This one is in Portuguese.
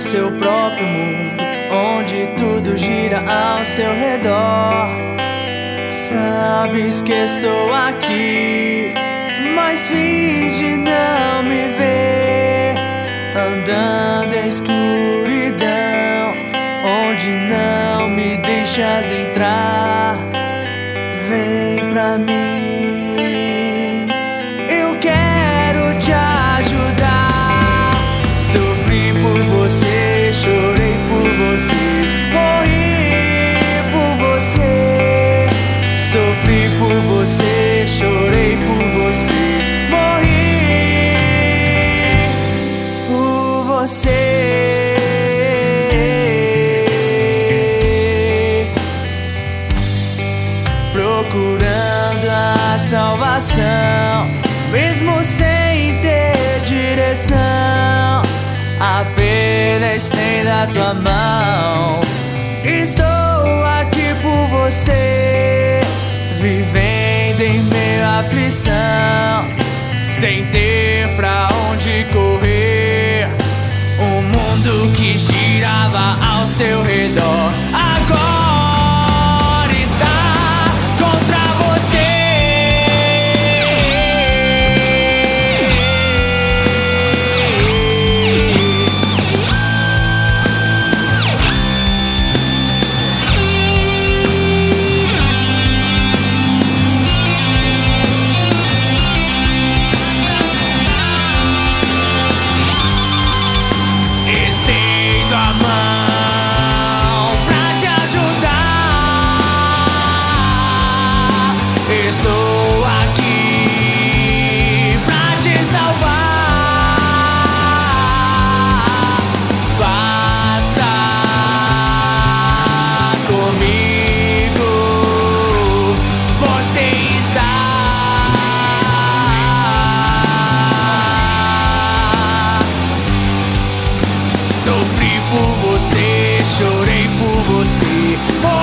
seu próprio mundo, onde tudo gira ao seu redor. Sabes que estou aqui, mas finge não me ver, andando em escuridão, onde não me deixas entrar. Vem pra mim, eu quero te ajudar. Sofri por você, chorei por você, morri por você. Sofri por você, chorei por você, morri por você. Procurando a salvação, mesmo sem ter direção, apenas estenda a tua mão. Estou aqui por você, vivendo em meio à aflição, sem ter pra onde correr. Um mundo que girava ao seu redor agora está contra você. Estendo a mão pra te ajudar. Estou aqui pra te salvar. Basta comigo, você está. Sofri por você, chorei por você,